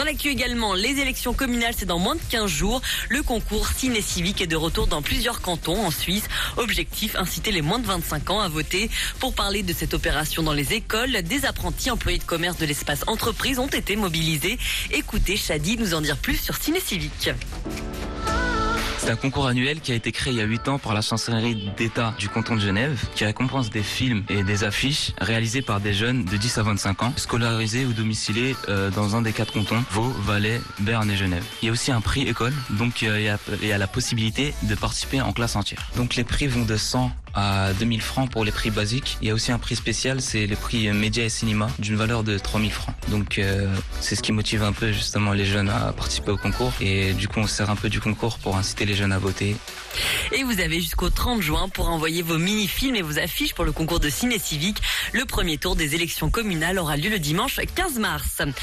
Dans l'actu également, les élections communales, c'est dans moins de 15 jours. Le concours ciné-civique est de retour dans plusieurs cantons en Suisse. Objectif, inciter les moins de 25 ans à voter. Pour parler de cette opération dans les écoles, des apprentis employés de commerce de l'espace entreprise ont été mobilisés. Écoutez Shadi nous en dire plus sur ciné-civique. C'est un concours annuel qui a été créé il y a 8 ans par la chancellerie d'État du canton de Genève, qui récompense des films et des affiches réalisés par des jeunes de 10 à 25 ans, scolarisés ou domiciliés dans un des 4 cantons, Vaud, Valais, Berne et Genève. Il y a aussi un prix école, donc il y a la possibilité de participer en classe entière. Donc les prix vont de 100 à 2000 francs pour les prix basiques. Il y a aussi un prix spécial, c'est les prix médias et cinéma, d'une valeur de 3000 francs. Donc c'est ce qui motive un peu justement les jeunes à participer au concours. Et du coup on se sert un peu du concours pour inciter les jeunes à voter. Et vous avez jusqu'au 30 juin pour envoyer vos mini-films et vos affiches pour le concours de ciné-civique. Le premier tour des élections communales aura lieu le dimanche 15 mars.